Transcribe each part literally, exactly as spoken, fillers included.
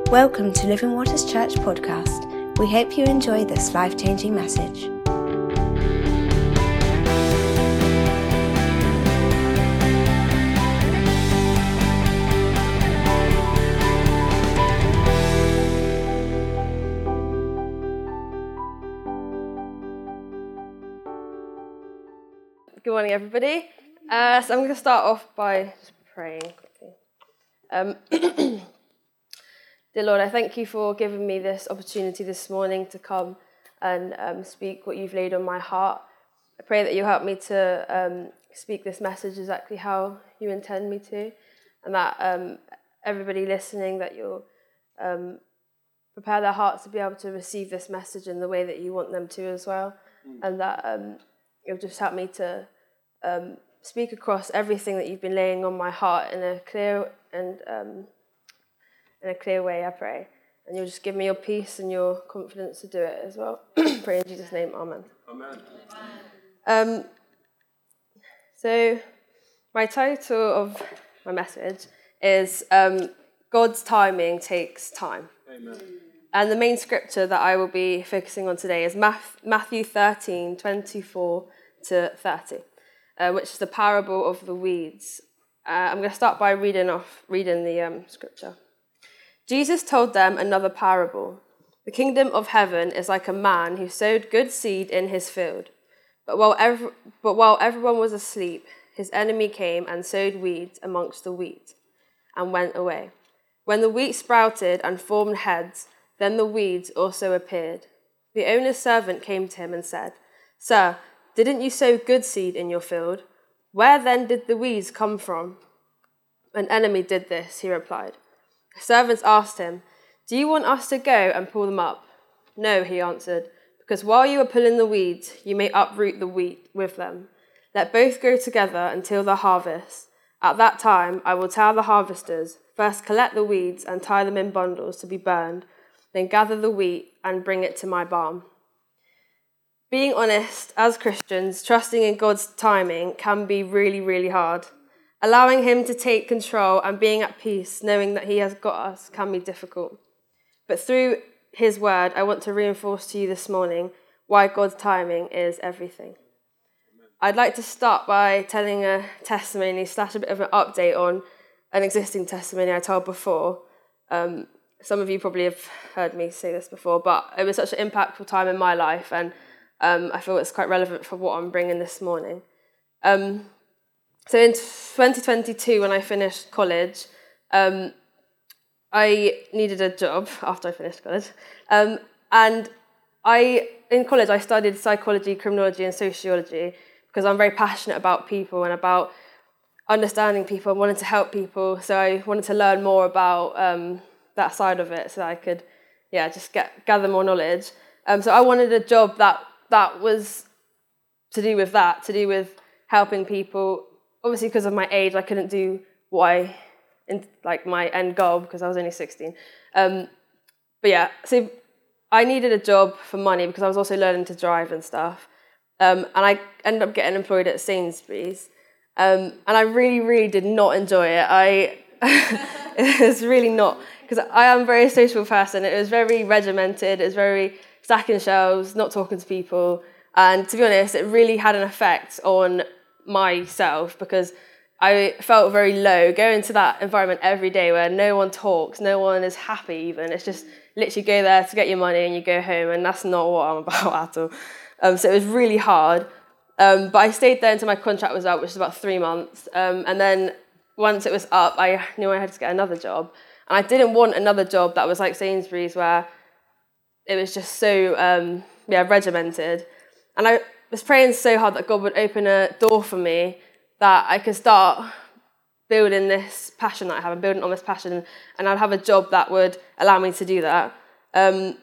Welcome to Living Waters Church podcast. We hope you enjoy this life-changing message. Good morning, everybody. Uh, so I'm going to start off by just praying quickly. Um, Dear Lord, I thank you for giving me this opportunity this morning to come and um, speak what you've laid on my heart. I pray that you help me to um, speak this message exactly how you intend me to, and that um, everybody listening, that you'll um, prepare their hearts to be able to receive this message in the way that you want them to as well, mm. and that um, you'll just help me to um, speak across everything that you've been laying on my heart in a clear and um, in a clear way, I pray. And you'll just give me your peace and your confidence to do it as well. Pray in Jesus' name, amen. Amen. Um, so my title of my message is um, God's timing takes time. Amen. And the main scripture that I will be focusing on today is Matthew thirteen, twenty-four to thirty, uh, which is the parable of the weeds. Uh, I'm going to start by reading off reading the um, scripture. Jesus told them another parable. The kingdom of heaven is like a man who sowed good seed in his field. But while, every, but while everyone was asleep, his enemy came and sowed weeds amongst the wheat and went away. When the wheat sprouted and formed heads, then the weeds also appeared. The owner's servant came to him and said, "Sir, didn't you sow good seed in your field? Where then did the weeds come from?" "An enemy did this," he replied. The servants asked him, "Do you want us to go and pull them up?" "No," he answered, "because while you are pulling the weeds, you may uproot the wheat with them. Let both grow together until the harvest. At that time, I will tell the harvesters, first collect the weeds and tie them in bundles to be burned, then gather the wheat and bring it to my barn." Being honest, as Christians, trusting in God's timing can be really, really hard. Allowing him to take control and being at peace, knowing that he has got us, can be difficult. But through his word, I want to reinforce to you this morning why God's timing is everything. Amen. I'd like to start by telling a testimony slash a bit of an update on an existing testimony I told before. Um, some of you probably have heard me say this before, but it was such an impactful time in my life, and um, I feel it's quite relevant for what I'm bringing this morning. Um, So in twenty twenty-two, when I finished college, um, I needed a job after I finished college. Um, and I, in college, I studied psychology, criminology, and sociology because I'm very passionate about people and about understanding people and wanting to help people. So I wanted to learn more about um, that side of it so that I could, yeah, just get gather more knowledge. Um, so I wanted a job that that was to do with that, to do with helping people. Obviously, because of my age, I couldn't do what I, in, like my end goal, because I was only sixteen. Um, but yeah, so I needed a job for money because I was also learning to drive and stuff. Um, and I ended up getting employed at Sainsbury's. Um, and I really, really did not enjoy it. I it was really not, because I am a very social person. It was very regimented. It was very stacking shelves, not talking to people. And to be honest, it really had an effect on myself because I felt very low going to that environment every day where no one talks, no one is happy even. It's just literally go there to get your money and you go home, and that's not what I'm about at all. Um, so it was really hard. Um, but I stayed there until my contract was up, which was about three months. Um, and then once it was up, I knew I had to get another job. And I didn't want another job that was like Sainsbury's where it was just so um, yeah, regimented. And I was praying so hard that God would open a door for me that I could start building this passion that I have and building on this passion, and I'd have a job that would allow me to do that. Um,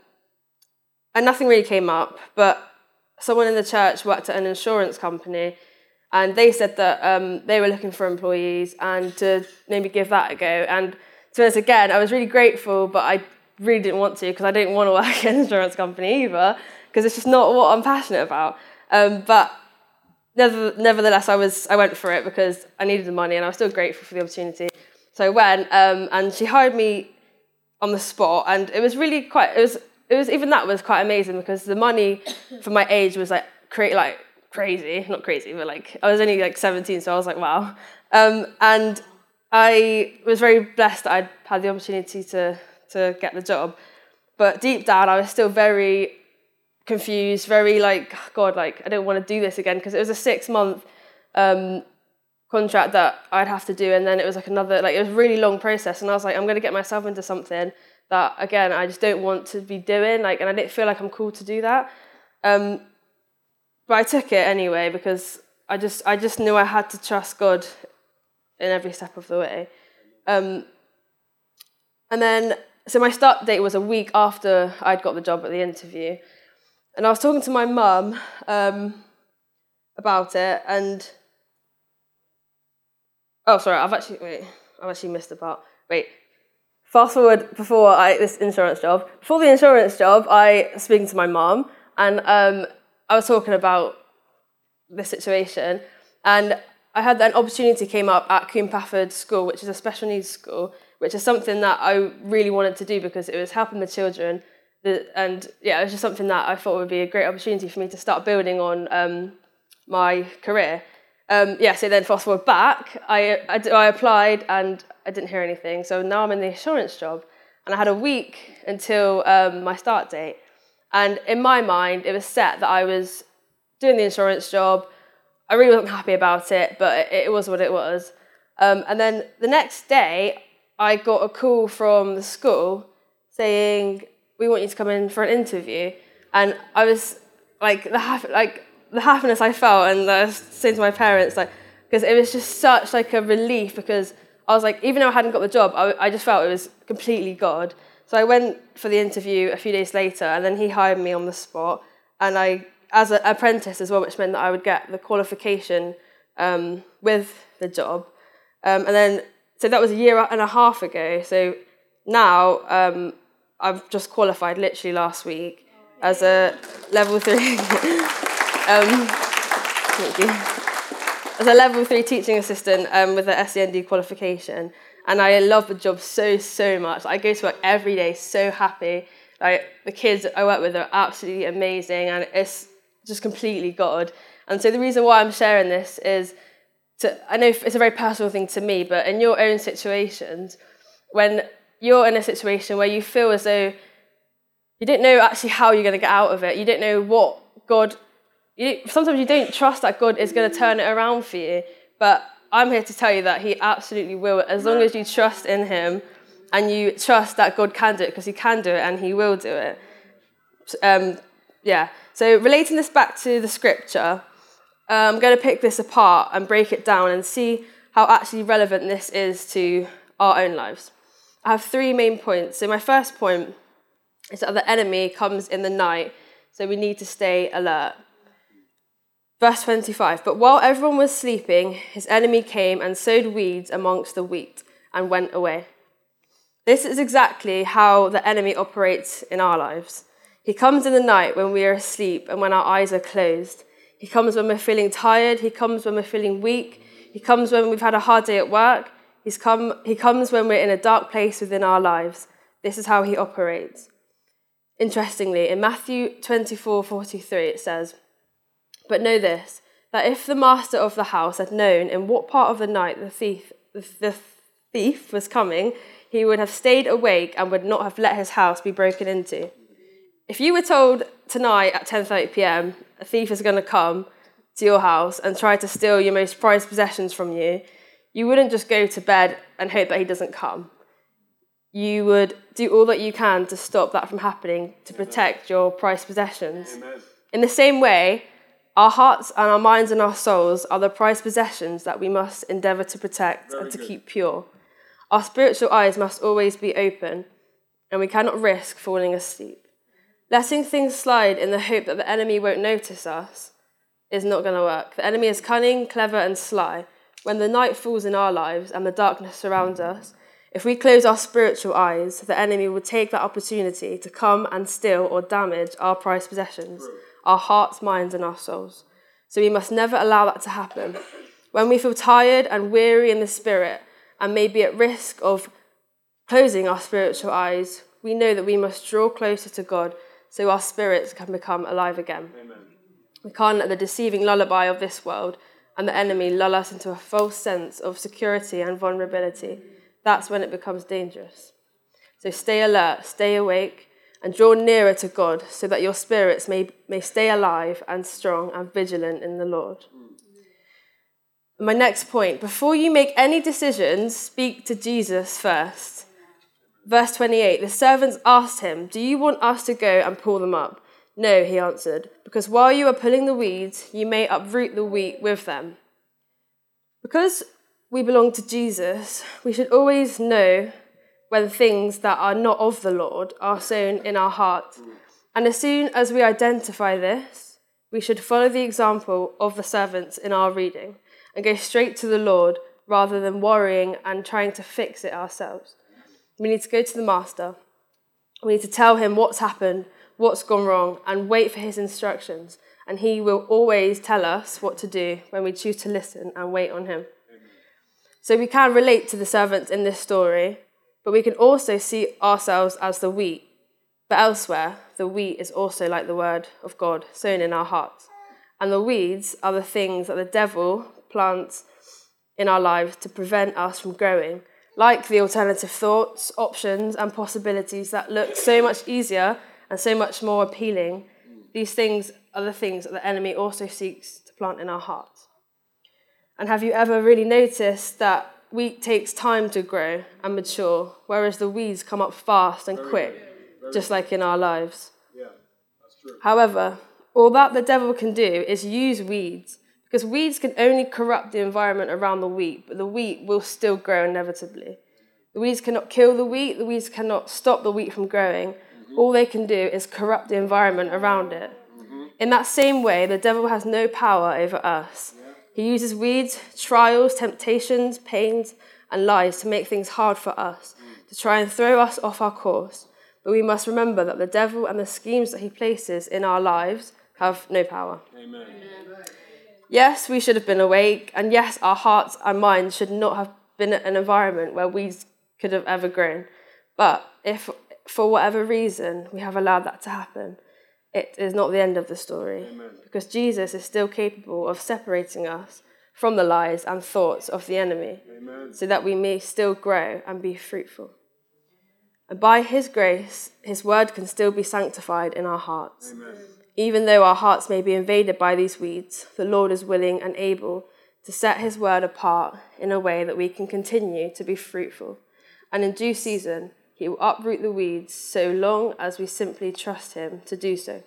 and nothing really came up, but someone in the church worked at an insurance company, and they said that um, they were looking for employees and to maybe give that a go. And to be honest, again, I was really grateful, but I really didn't want to because I didn't want to work in an insurance company either, because it's just not what I'm passionate about. Um, but never, nevertheless, I was I went for it because I needed the money and I was still grateful for the opportunity. So I went, um, and she hired me on the spot, and it was really quite, it was, it was even that was quite amazing because the money for my age was like, cra- like crazy, not crazy, but like, I was only like seventeen, so I was like, wow. Um, and I was very blessed that I'd had the opportunity to, to get the job. But deep down, I was still very confused, very like, God, like, I don't want to do this again, because it was a six month um, contract that I'd have to do, and then it was like another, like, it was a really long process, and I was like, I'm going to get myself into something that, again, I just don't want to be doing, like, and I didn't feel like I'm called to do that. Um, but I took it anyway, because I just, I just knew I had to trust God in every step of the way. Um, and then, so my start date was a week after I'd got the job at the interview. And I was talking to my mum um, about it, and oh, sorry, I've actually wait, I've actually missed a part. Wait, fast forward before I this insurance job. Before the insurance job, I was speaking to my mum, and um, I was talking about the situation, and I had an opportunity came up at Coombe Pafford School, which is a special needs school, which is something that I really wanted to do because it was helping the children. The, and yeah, it was just something that I thought would be a great opportunity for me to start building on um, my career. Um, yeah, so then fast forward back, I, I, I applied and I didn't hear anything. So now I'm in the insurance job, and I had a week until um, my start date. And in my mind, it was set that I was doing the insurance job. I really wasn't happy about it, but it, it was what it was. Um, and then the next day, I got a call from the school saying, we want you to come in for an interview. And I was like, the hap- like the happiness I felt, and I was saying to my parents, like, because it was just such like a relief, because I was like, even though I hadn't got the job, I, I just felt it was completely God. So I went for the interview a few days later, and then he hired me on the spot, and I, as an apprentice as well, which meant that I would get the qualification um, with the job. Um, and then, so that was a year and a half ago. So now, um, I've just qualified literally last week as a level three, um, thank you, as a level three teaching assistant um, with the S E N D qualification. And I love the job so, so much. I go to work every day so happy. Like, the kids I work with are absolutely amazing, and it's just completely God. And so the reason why I'm sharing this is, to, I know it's a very personal thing to me, but in your own situations, when you're in a situation where you feel as though you don't know actually how you're going to get out of it. You don't know what God... You, sometimes you don't trust that God is going to turn it around for you. But I'm here to tell you that he absolutely will, as long as you trust in him and you trust that God can do it, because he can do it and he will do it. Um, yeah. So relating this back to the scripture, I'm going to pick this apart and break it down and see how actually relevant this is to our own lives. I have three main points. So my first point is that the enemy comes in the night, so we need to stay alert. Verse twenty-five, but while everyone was sleeping, his enemy came and sowed weeds amongst the wheat and went away. This is exactly how the enemy operates in our lives. He comes in the night when we are asleep and when our eyes are closed. He comes when we're feeling tired. He comes when we're feeling weak. He comes when we've had a hard day at work. He's come, he comes when we're in a dark place within our lives. This is how he operates. Interestingly, in Matthew twenty-four forty-three, it says, but know this, that if the master of the house had known in what part of the night the thief, the, the thief was coming, he would have stayed awake and would not have let his house be broken into. If you were told tonight at ten thirty p.m. a thief is going to come to your house and try to steal your most prized possessions from you, you wouldn't just go to bed and hope that he doesn't come. You would do all that you can to stop that from happening, to protect your prized possessions. Amen. In the same way, our hearts and our minds and our souls are the prized possessions that we must endeavour to protect Very and to good. keep pure. Our spiritual eyes must always be open, and we cannot risk falling asleep. Letting things slide in the hope that the enemy won't notice us is not going to work. The enemy is cunning, clever, and sly. When the night falls in our lives and the darkness surrounds us, if we close our spiritual eyes, the enemy will take that opportunity to come and steal or damage our prized possessions, our hearts, minds, and our souls. So we must never allow that to happen. When we feel tired and weary in the spirit and may be at risk of closing our spiritual eyes, we know that we must draw closer to God so our spirits can become alive again. Amen. We can't let the deceiving lullaby of this world and the enemy lull us into a false sense of security and vulnerability. That's when it becomes dangerous. So stay alert, stay awake, and draw nearer to God so that your spirits may, may stay alive and strong and vigilant in the Lord. Mm. My next point, before you make any decisions, speak to Jesus first. Verse twenty-eight, the servants asked him, "Do you want us to go and pull them up?" "No," he answered, "because while you are pulling the weeds, you may uproot the wheat with them." Because we belong to Jesus, we should always know when things that are not of the Lord are sown in our hearts. And as soon as we identify this, we should follow the example of the servants in our reading and go straight to the Lord rather than worrying and trying to fix it ourselves. We need to go to the Master. We need to tell him what's happened, what's gone wrong, and wait for his instructions. And he will always tell us what to do when we choose to listen and wait on him. Amen. So we can relate to the servants in this story, but we can also see ourselves as the wheat. But elsewhere, the wheat is also like the word of God sown in our hearts. And the weeds are the things that the devil plants in our lives to prevent us from growing, like the alternative thoughts, options, and possibilities that look so much easier and so much more appealing. These things are the things that the enemy also seeks to plant in our hearts. And have you ever really noticed that wheat takes time to grow and mature, whereas the weeds come up fast and quick, just like in our lives? Yeah, that's true. However, all that the devil can do is use weeds, because weeds can only corrupt the environment around the wheat, but the wheat will still grow inevitably. The weeds cannot kill the wheat, the weeds cannot stop the wheat from growing. Mm-hmm. All they can do is corrupt the environment around it. Mm-hmm. In that same way, the devil has no power over us. Yeah. He uses weeds, trials, temptations, pains, and lies to make things hard for us, mm. to try and throw us off our course. But we must remember that the devil and the schemes that he places in our lives have no power. Amen. Yes, we should have been awake, and yes, our hearts and minds should not have been in an environment where weeds could have ever grown. But if, for whatever reason, we have allowed that to happen, it is not the end of the story. Amen. Because Jesus is still capable of separating us from the lies and thoughts of the enemy. Amen. So that we may still grow and be fruitful. And by his grace, his word can still be sanctified in our hearts. Amen. Even though our hearts may be invaded by these weeds, the Lord is willing and able to set his word apart in a way that we can continue to be fruitful. And in due season, he will uproot the weeds so long as we simply trust him to do so. Amen.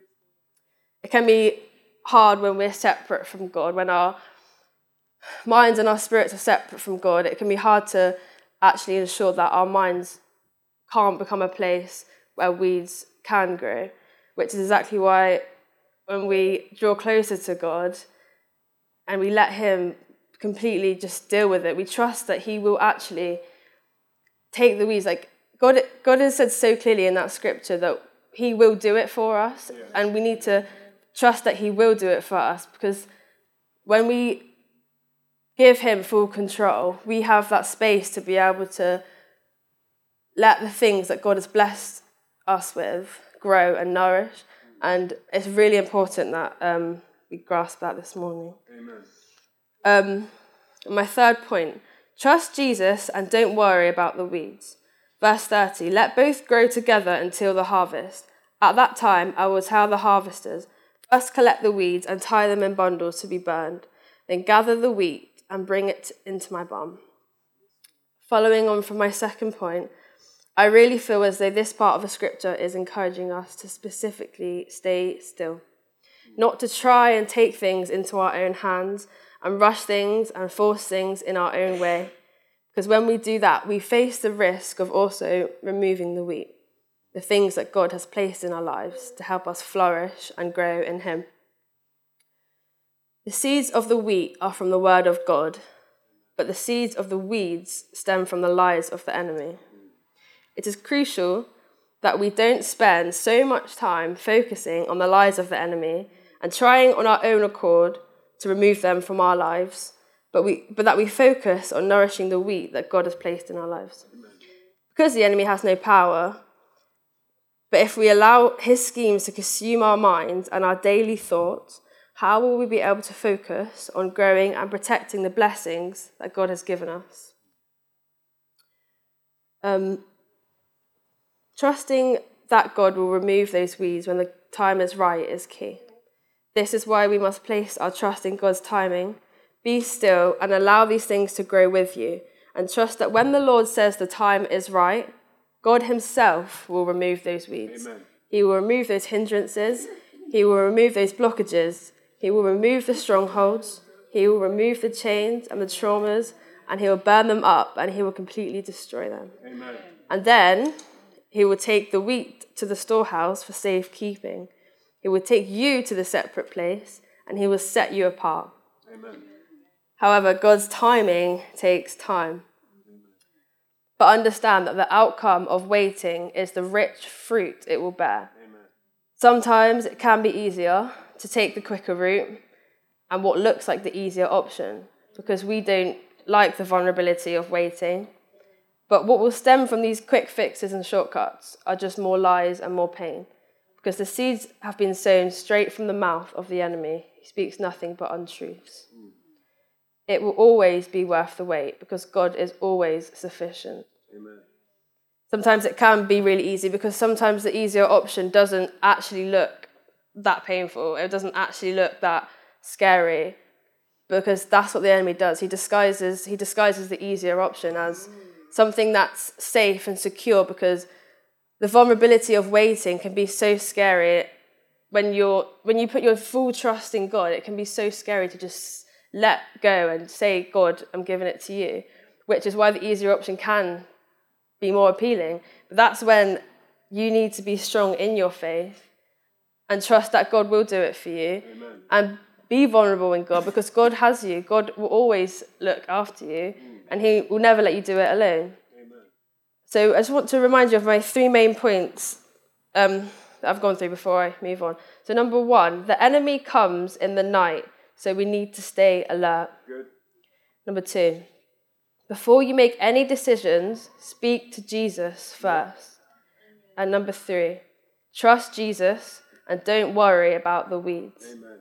It can be hard when we're separate from God, when our minds and our spirits are separate from God. It can be hard to actually ensure that our minds can't become a place where weeds can grow, which is exactly why when we draw closer to God and we let him completely just deal with it, we trust that he will actually take the weeds. Like God, God has said so clearly in that scripture that he will do it for us, yeah. And we need to trust that he will do it for us, because when we give him full control, we have that space to be able to let the things that God has blessed us with grow and nourish. And it's really important that um, we grasp that this morning. Amen. Um, my third point, trust Jesus and don't worry about the weeds. Verse thirty, let both grow together until the harvest. At that time, I will tell the harvesters, first collect the weeds and tie them in bundles to be burned, then gather the wheat and bring it into my barn. Following on from my second point, I really feel as though this part of the scripture is encouraging us to specifically stay still, not to try and take things into our own hands and rush things and force things in our own way. Because when we do that, we face the risk of also removing the wheat, the things that God has placed in our lives to help us flourish and grow in him. The seeds of the wheat are from the word of God, but the seeds of the weeds stem from the lies of the enemy. It is crucial that we don't spend so much time focusing on the lies of the enemy and trying on our own accord to remove them from our lives, but we but that we focus on nourishing the wheat that God has placed in our lives. because the enemy has no power. But if we allow his schemes to consume our minds and our daily thoughts, how will we be able to focus on growing and protecting the blessings that God has given us? Um, trusting that God will remove those weeds when the time is right is key. This is why we must place our trust in God's timing. Be still and allow these things to grow with you, and trust that when the Lord says the time is right, God himself will remove those weeds. Amen. He will remove those hindrances. He will remove those blockages. He will remove the strongholds. He will remove the chains and the traumas, and he will burn them up, and he will completely destroy them. Amen. And then he will take the wheat to the storehouse for safekeeping. He will take you to the separate place, and he will set you apart. Amen. However, God's timing takes time. But understand that the outcome of waiting is the rich fruit it will bear. Amen. Sometimes it can be easier to take the quicker route and what looks like the easier option, because we don't like the vulnerability of waiting. But what will stem from these quick fixes and shortcuts are just more lies and more pain, because the seeds have been sown straight from the mouth of the enemy. He speaks nothing but untruths. Mm. It will always be worth the wait, because God is always sufficient. Amen. Sometimes it can be really easy, because sometimes the easier option doesn't actually look that painful. It doesn't actually look that scary, because that's what the enemy does. He disguises he disguises the easier option as something that's safe and secure, because the vulnerability of waiting can be so scary. When you're when you put your full trust in God, it can be so scary to just let go and say, God, I'm giving it to you, which is why the easier option can be more appealing. But that's when you need to be strong in your faith and trust that God will do it for you. Amen. And be vulnerable in God, because God has you. God will always look after you, and he will never let you do it alone. Amen. So I just want to remind you of my three main points um, that I've gone through before I move on. So number one, the enemy comes in the night, so we need to stay alert. Good. Number two, before you make any decisions, speak to Jesus first. And number three, trust Jesus and don't worry about the weeds. Amen.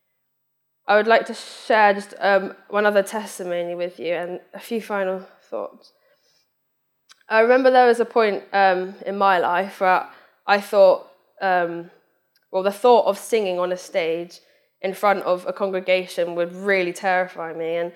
I would like to share just um, one other testimony with you and a few final thoughts. I remember there was a point um, in my life where I thought, um, well, the thought of singing on a stage in front of a congregation would really terrify me. And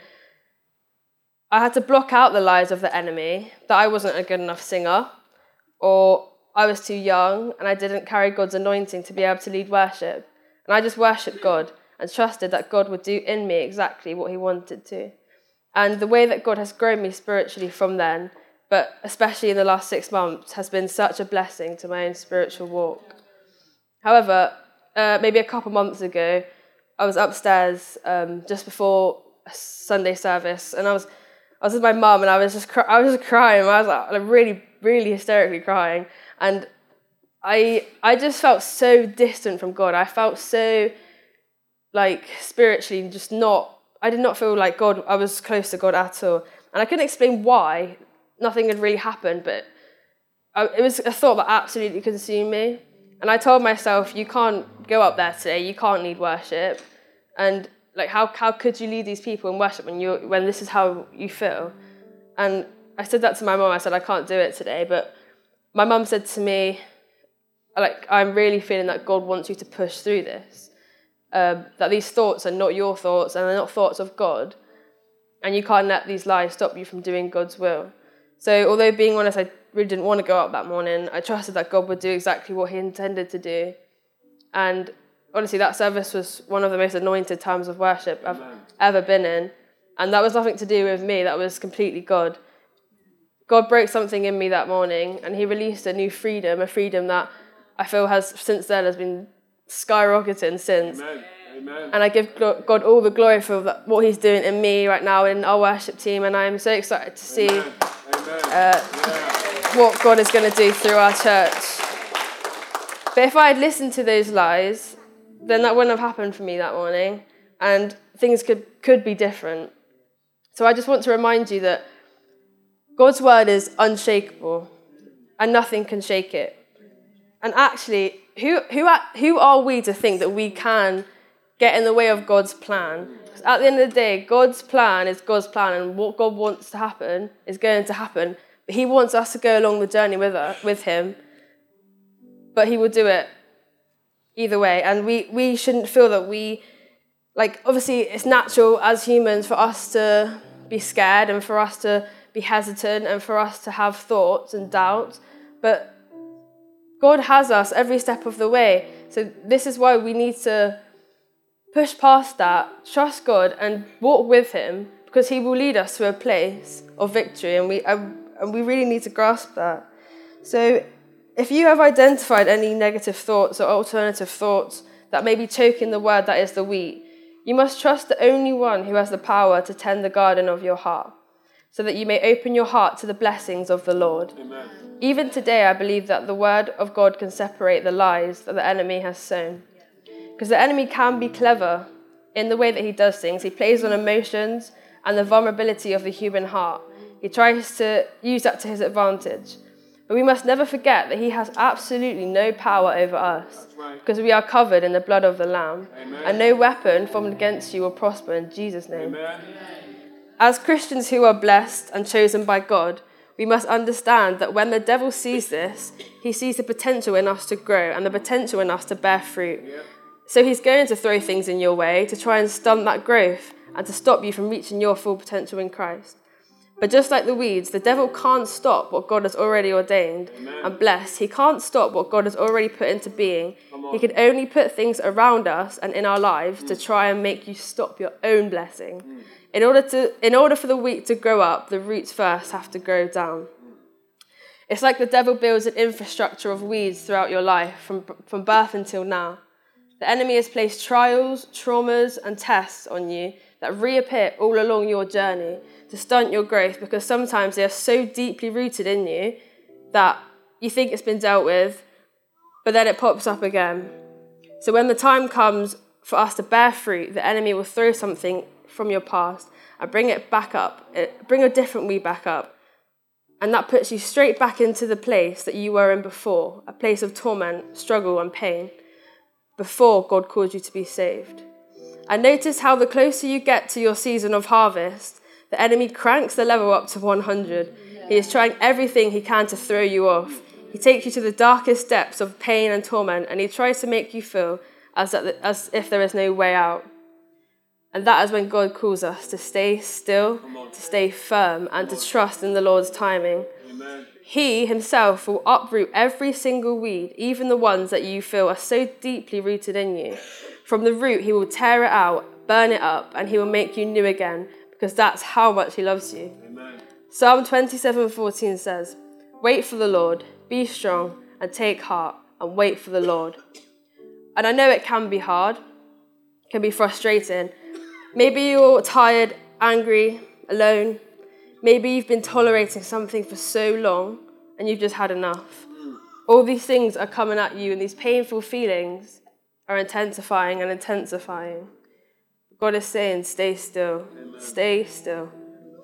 I had to block out the lies of the enemy that I wasn't a good enough singer, or I was too young and I didn't carry God's anointing to be able to lead worship. And I just worshipped God and trusted that God would do in me exactly what he wanted to. And the way that God has grown me spiritually from then, but especially in the last six months, has been such a blessing to my own spiritual walk. However, uh, maybe a couple months ago, I was upstairs um, just before a Sunday service, and I was I was with my mum, and I was just cry- I was just crying. I was like really, really hysterically crying, and I I just felt so distant from God. I felt so like spiritually just not. I did not feel like God. I was close to God at all, and I couldn't explain why. Nothing had really happened, but I, it was a thought that absolutely consumed me. And I told myself, you can't go up there today. You can't lead worship, and like how how could you lead these people in worship when you when this is how you feel? And I said that to my mum. I said I can't do it today, but my mum said to me, like, I'm really feeling that God wants you to push through this. Um, that these thoughts are not your thoughts and they're not thoughts of God, and you can't let these lies stop you from doing God's will. So although, being honest, I really didn't want to go up that morning, I trusted that God would do exactly what he intended to do. And honestly, that service was one of the most anointed times of worship I've Amen. ever been in. And that was nothing to do with me, that was completely God. God broke something in me that morning, and he released a new freedom, a freedom that I feel has since then has been skyrocketing since. Amen. Amen. And I give God all the glory for what he's doing in me right now in our worship team, and I'm so excited to see Amen. Uh, yeah. what God is going to do through our church. But if I had listened to those lies, then that wouldn't have happened for me that morning, and things could, could be different. So I just want to remind you that God's word is unshakable. and nothing can shake it. And actually, who who who are we to think that we can get in the way of God's plan? Because at the end of the day, God's plan is God's plan, and what God wants to happen is going to happen. But he wants us to go along the journey with her, with him, but he will do it either way. And we, we shouldn't feel that we, like, obviously it's natural as humans for us to be scared and for us to be hesitant and for us to have thoughts and doubts, but God has us every step of the way. So this is why we need to push past that, trust God and walk with him, because he will lead us to a place of victory, and we and we really need to grasp that. So if you have identified any negative thoughts or alternative thoughts that may be choking the word that is the wheat, you must trust the only one who has the power to tend the garden of your heart, so that you may open your heart to the blessings of the Lord. Amen. Even today, I believe that the word of God can separate the lies that the enemy has sown. Because the enemy can be clever in the way that he does things. He plays on emotions and the vulnerability of the human heart. He tries to use that to his advantage. But we must never forget that he has absolutely no power over us, right, because we are covered in the blood of the Lamb. Amen. And no weapon formed against you will prosper in Jesus' name. Amen. As Christians who are blessed and chosen by God, we must understand that when the devil sees this, he sees the potential in us to grow and the potential in us to bear fruit. Yep. So he's going to throw things in your way to try and stunt that growth and to stop you from reaching your full potential in Christ. But just like the weeds, the devil can't stop what God has already ordained. Amen. And blessed. He can't stop what God has already put into being. He can only put things around us and in our lives mm. to try and make you stop your own blessing. Mm. In order to, in order for the wheat to grow up, the roots first have to grow down. It's like the devil builds an infrastructure of weeds throughout your life, from, from birth until now. The enemy has placed trials, traumas, and tests on you that reappear all along your journey to stunt your growth, because sometimes they are so deeply rooted in you that you think it's been dealt with, but then it pops up again. So when the time comes for us to bear fruit, the enemy will throw something from your past and bring it back up, bring a different weed back up. And that puts you straight back into the place that you were in before, a place of torment, struggle, and pain, before God called you to be saved. And notice how the closer you get to your season of harvest, the enemy cranks the level up to one hundred. He is trying everything he can to throw you off. He takes you to the darkest depths of pain and torment, and he tries to make you feel as, that, as if there is no way out. And that is when God calls us to stay still, to stay firm, and to trust in the Lord's timing. Amen. He himself will uproot every single weed, even the ones that you feel are so deeply rooted in you. From the root, he will tear it out, burn it up, and he will make you new again, because that's how much he loves you. Amen. Psalm twenty-seven fourteen says, "Wait for the Lord, be strong, and take heart, and wait for the Lord." And I know it can be hard, can be frustrating. Maybe you're tired, angry, alone. Maybe you've been tolerating something for so long and you've just had enough. All these things are coming at you, and these painful feelings are intensifying and intensifying. God is saying, stay still, Amen. Stay still.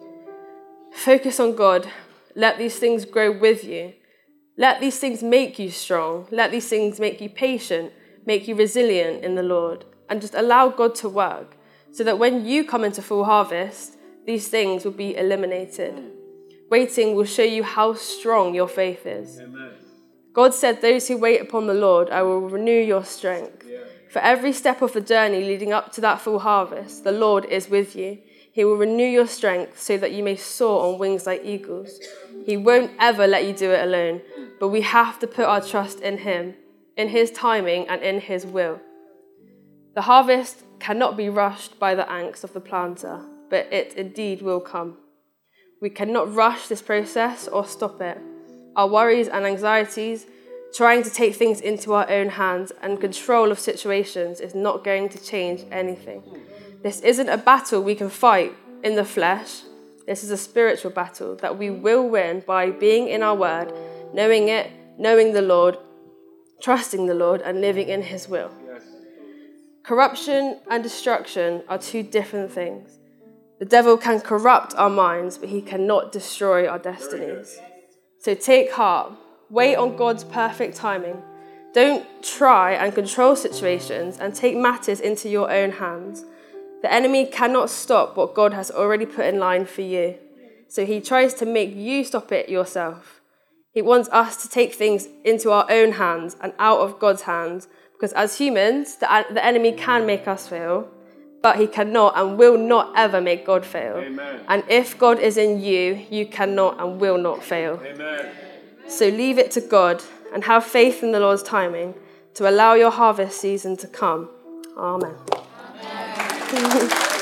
Focus on God. Let these things grow with you. Let these things make you strong. Let these things make you patient, make you resilient in the Lord, and just allow God to work, so that when you come into full harvest, these things will be eliminated. Waiting will show you how strong your faith is. Amen. God said, "Those who wait upon the Lord, I will renew your strength." Yeah. For every step of the journey leading up to that full harvest, the Lord is with you. He will renew your strength so that you may soar on wings like eagles. He won't ever let you do it alone, but we have to put our trust in him, in his timing, and in his will. The harvest cannot be rushed by the angst of the planter, but it indeed will come. We cannot rush this process or stop it. Our worries and anxieties, trying to take things into our own hands and control of situations, is not going to change anything. This isn't a battle we can fight in the flesh. This is a spiritual battle that we will win by being in our word, knowing it, knowing the Lord, trusting the Lord, and living in his will. Yes. Corruption and destruction are two different things. The devil can corrupt our minds, but he cannot destroy our destinies. So take heart, Wait on God's perfect timing. Don't try and control situations and take matters into your own hands. The enemy cannot stop what God has already put in line for you. So he tries to make you stop it yourself. He wants us to take things into our own hands and out of God's hands, because as humans, the, the enemy can make us fail, but he cannot and will not ever make God fail. Amen. And if God is in you, you cannot and will not fail. Amen. So leave it to God and have faith in the Lord's timing to allow your harvest season to come. Amen. Amen.